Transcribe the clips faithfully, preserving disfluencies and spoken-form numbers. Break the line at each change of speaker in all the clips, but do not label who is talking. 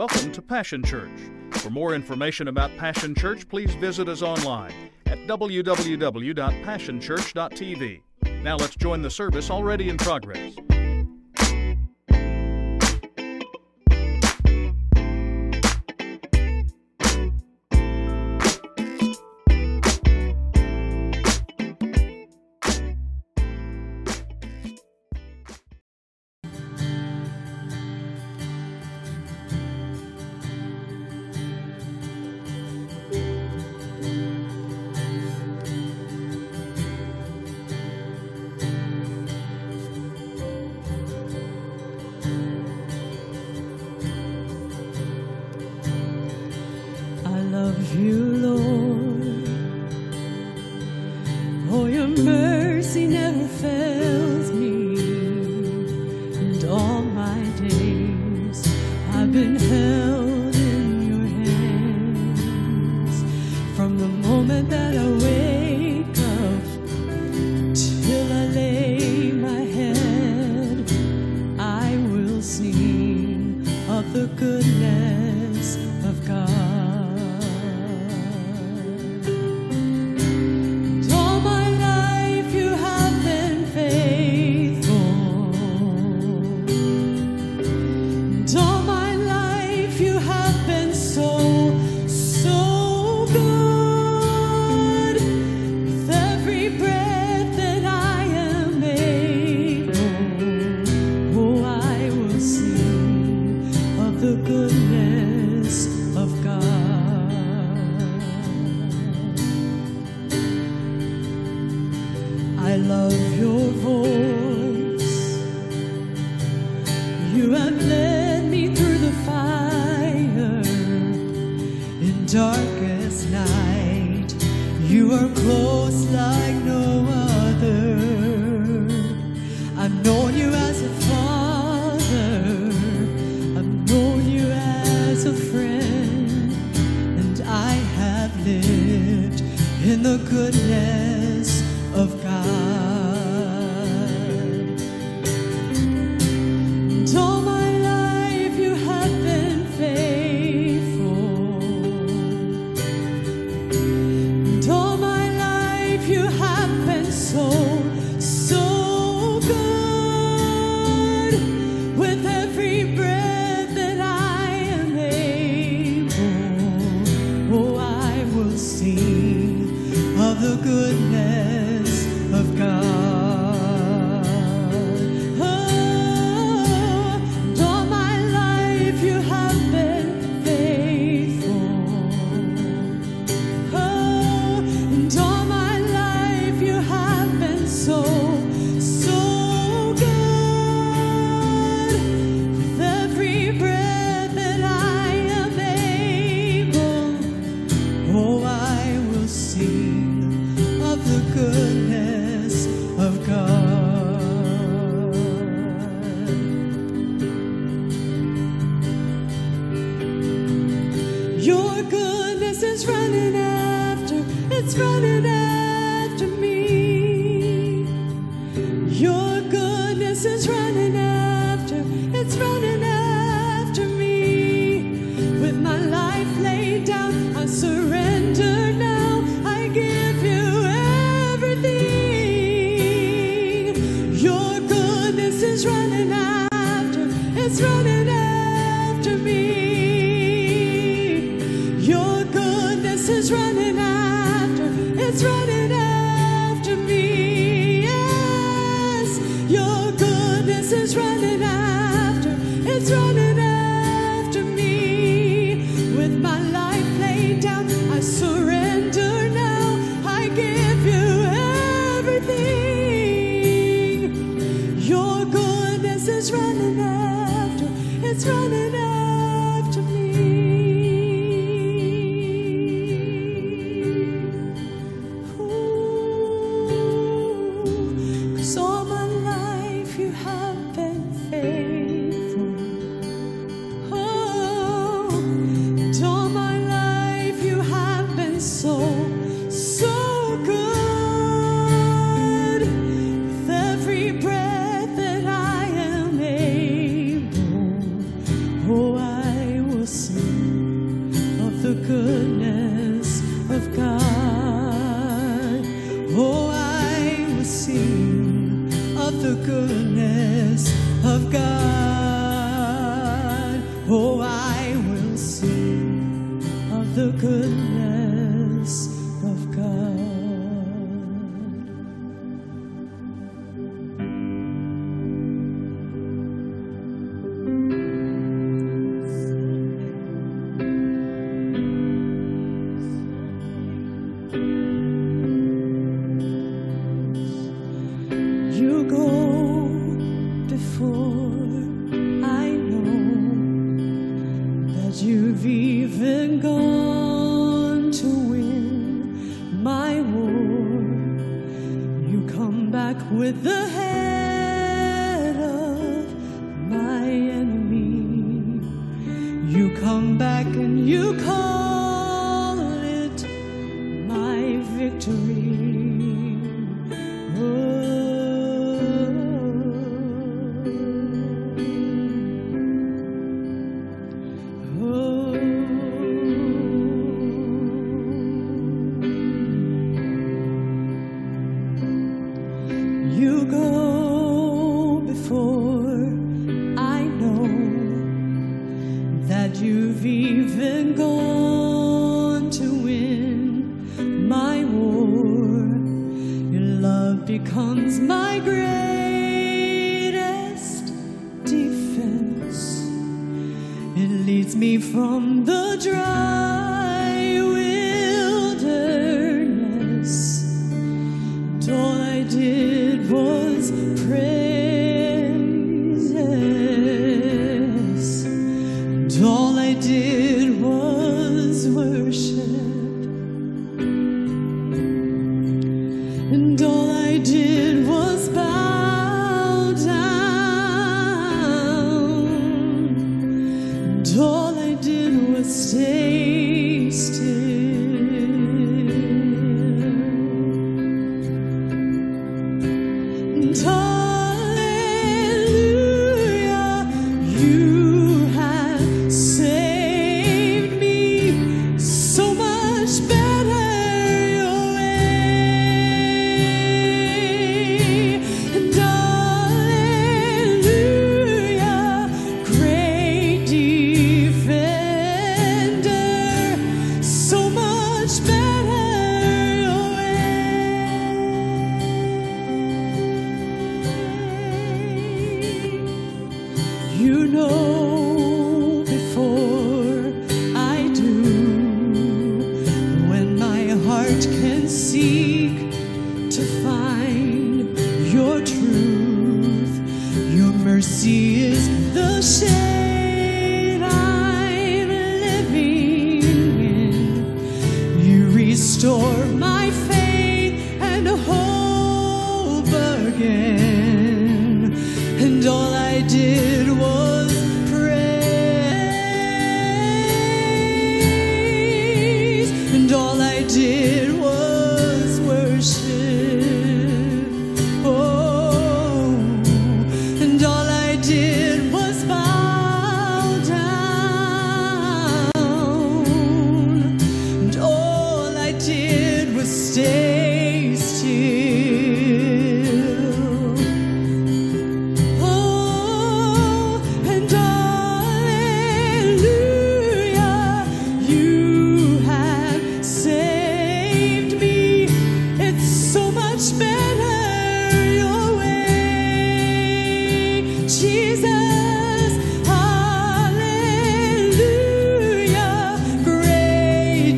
Welcome to Passion Church. For more information about Passion Church, please visit us online at w w w dot passion church dot t v. Now let's join the service already in progress.
Ooh. of the goodness of God. Oh, I will sing of the goodness of God. You go before, I know that you've even gone to win my war. You come back with the head of my enemy. You come back and you call it my victory. You go before, I know that you've even gone to win my war. Your love becomes my greatest defense. It leads me from the dry wilderness. And all I did was praise, yes. And all I did was worship. And all I did was bow down. And all I did was stay still. And hallelujah, you have saved me so much better your way. And hallelujah, great defender, so much better your way. You know before I do, when my heart can seek to find your truth. Your mercy is the shade I'm living in. You restore my faith and hope again. And all I did was praise. And all I did was worship. Oh, and all I did was bow down. And all I did was stay still. Oh, and hallelujah, you have saved me. It's so much better your way, Jesus. Hallelujah, great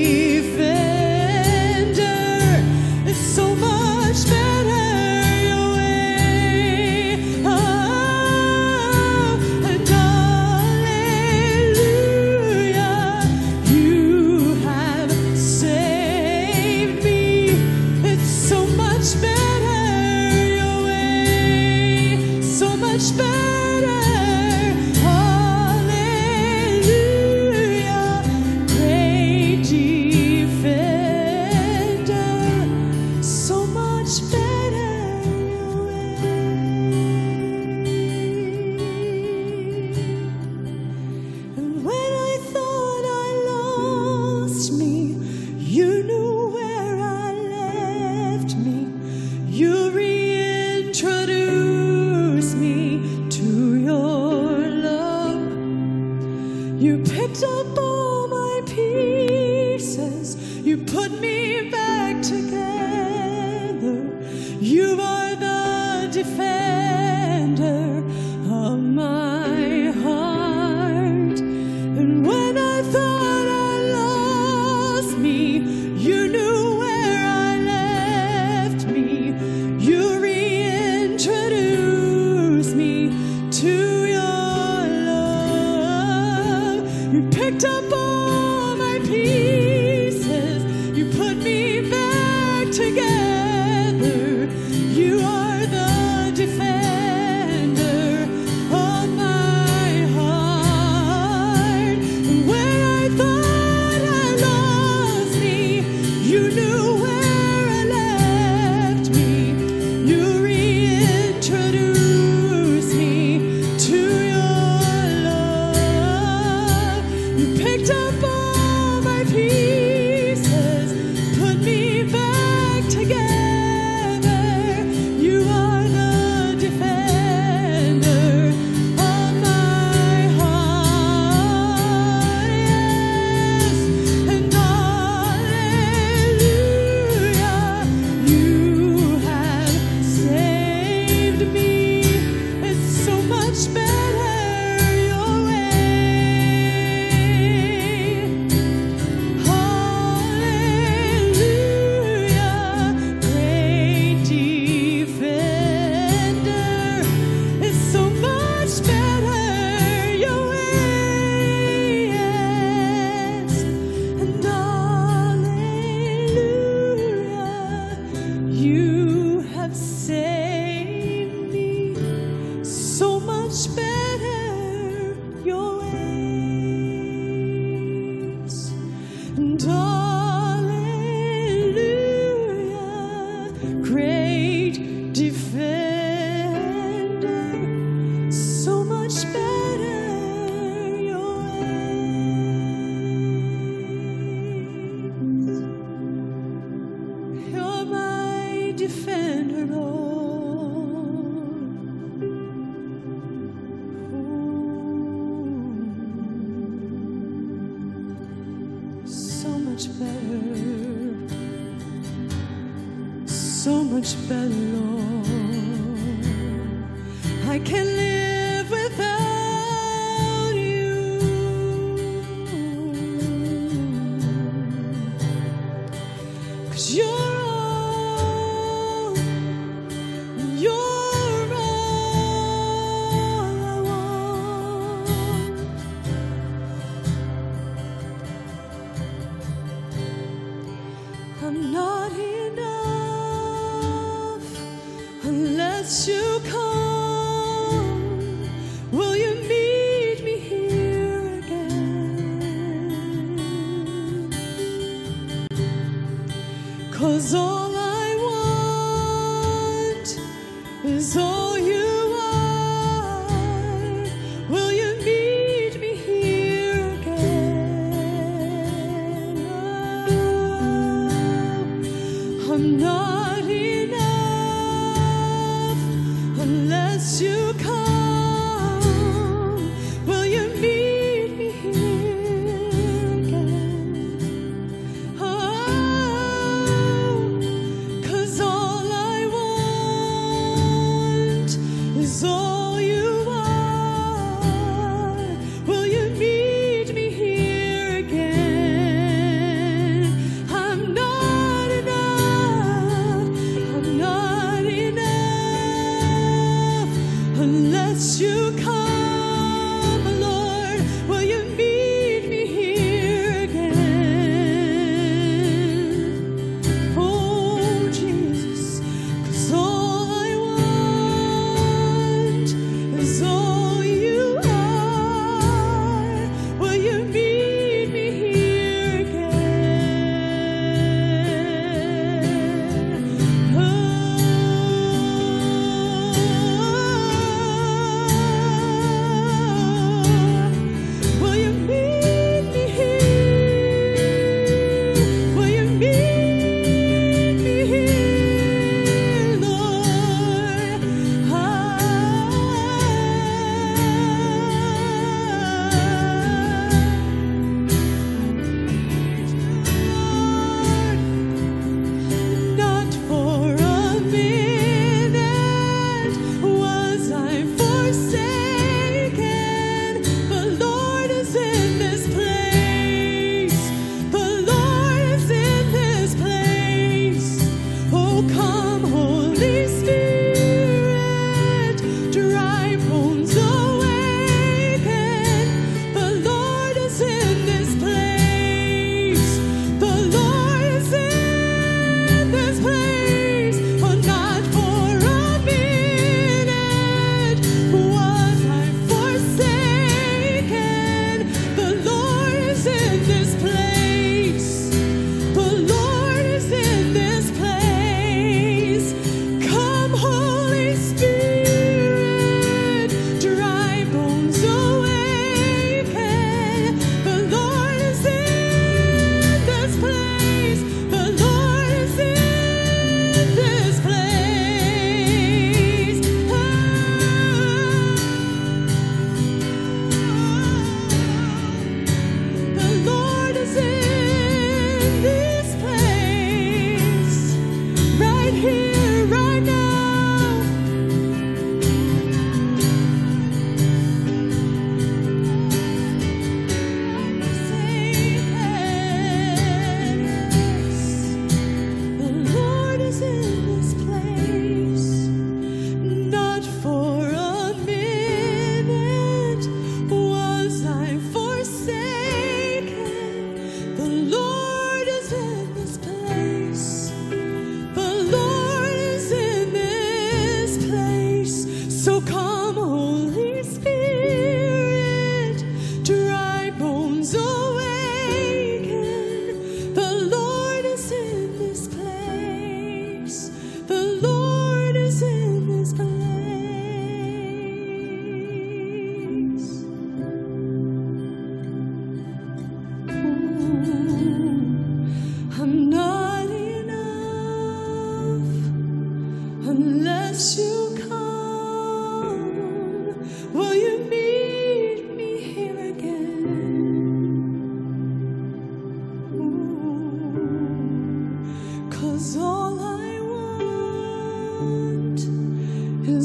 defender. It's so much better your way. Oh, and hallelujah, you have saved me. It's so much better your way, so much better. Hallelujah, great defender, so much better your way. And when I thought I lost me, you knew where I left me. You reintroduced You picked up all my pieces, you put me back together. You are the defender of my heart. And when I thought I lost me, you knew where I left me. You reintroduced me to your love. You picked up all my pieces, you put me back together. You are the defender of my heart. And when I thought I lost me, you knew where I left me. You reintroduced me to your love. You picked up all my pieces, put me back together. You are the defender of my heart. Yes, and hallelujah, you have saved me. It's so much better your way. Hallelujah, great defender. It's so much better your way. Yes, and hallelujah, you have saved me. So much better your ways. And hallelujah, great defender. So much better your ways. You're my defender, Lord. Ooh. So much better, so much better, Lord. I can live without you. 'Cause you're all, you're all I want. I'm not enough unless you come. Will you meet me here again? 'Cause all I want is all you are. Will you meet me here again? Oh, I'm not enough unless you come. Will you meet me here again? Oh, 'cause all I want is all you are. Will you meet me here again? I'm not enough, I'm not enough unless you come, Lord. Will you meet me here again? Oh, Jesus, 'cause all I want is all you are. Will you meet me here again? Oh,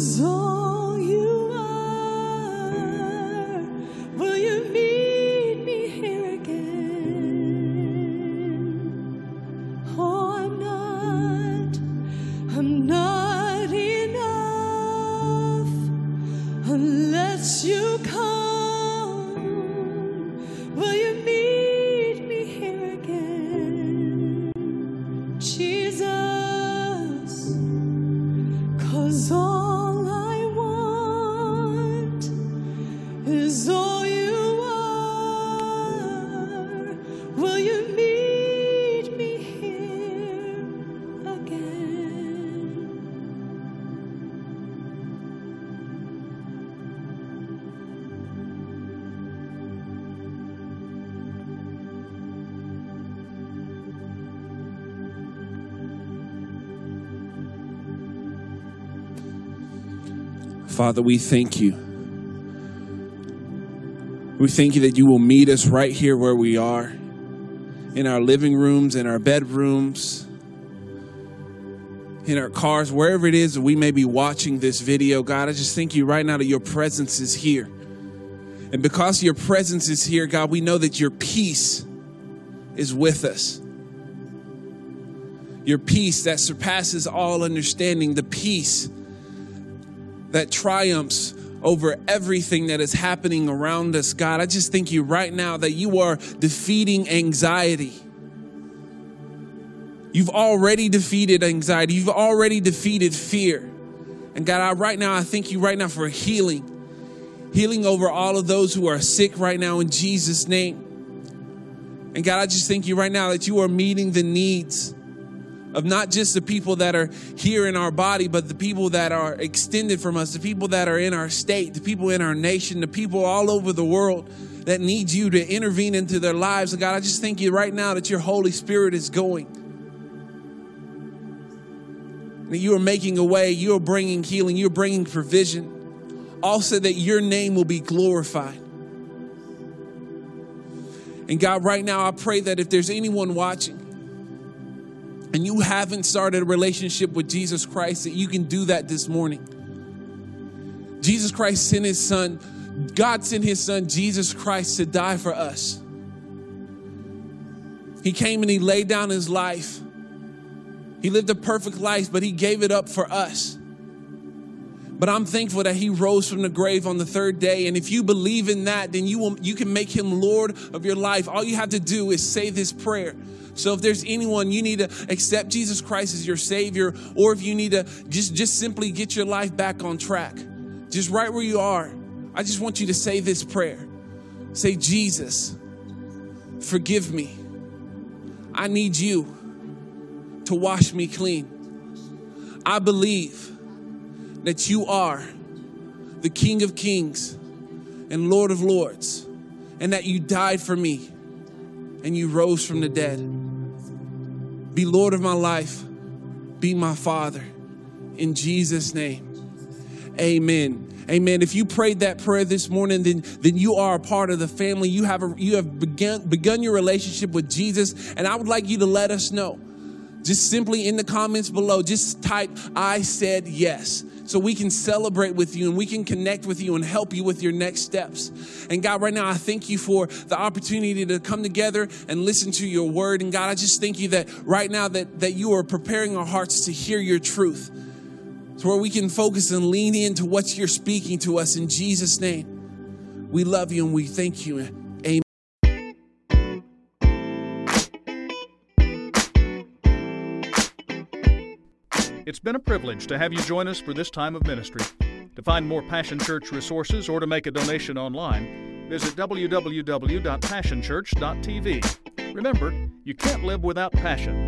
is all you are. Will you meet me here again? Oh, I'm not, I'm not enough unless you come. Will you meet me here again, Jesus? 'Cause all I want is all you are. Will you meet me here again?
Father, we thank you. We thank you that you will meet us right here where we are, in our living rooms, in our bedrooms, in our cars, wherever it is that we may be watching this video. God, I just thank you right now that your presence is here. And because your presence is here, God, we know that your peace is with us. Your peace that surpasses all understanding, the peace that triumphs over everything that is happening around us. God, I just thank you right now that you are defeating anxiety. You've already defeated anxiety. You've already defeated fear. And God, I, right now, I thank you right now for healing. Healing over all of those who are sick right now in Jesus' name. And God, I just thank you right now that you are meeting the needs of not just the people that are here in our body, but the people that are extended from us, the people that are in our state, the people in our nation, the people all over the world that need you to intervene into their lives. And God, I just thank you right now that your Holy Spirit is going. That you are making a way, you are bringing healing, you're bringing provision. Also that your name will be glorified. And God, right now I pray that if there's anyone watching, and you haven't started a relationship with Jesus Christ, that you can do that this morning. Jesus Christ sent his son. God sent his son, Jesus Christ, to die for us. He came and he laid down his life. He lived a perfect life, but he gave it up for us. But I'm thankful that he rose from the grave on the third day. And if you believe in that, then you will, you can make him Lord of your life. All you have to do is say this prayer. So if there's anyone, you need to accept Jesus Christ as your Savior, or if you need to just, just simply get your life back on track, just right where you are, I just want you to say this prayer. Say, Jesus, forgive me. I need you to wash me clean. I believe that you are the King of Kings and Lord of Lords, and that you died for me and you rose from the dead. Be Lord of my life. Be my Father. In Jesus' name, amen. Amen. If you prayed that prayer this morning, then, then you are a part of the family. You have, a, you have begun, begun your relationship with Jesus, and I would like you to let us know. Just simply in the comments below, just type, I said yes. So we can celebrate with you and we can connect with you and help you with your next steps. And God, right now, I thank you for the opportunity to come together and listen to your word. And God, I just thank you that right now that, that you are preparing our hearts to hear your truth. So where we can focus and lean into what you're speaking to us in Jesus' name. We love you and we thank you. Amen.
It's been a privilege to have you join us for this time of ministry. To find more Passion Church resources or to make a donation online, visit w w w dot passion church dot t v. Remember, you can't live without passion.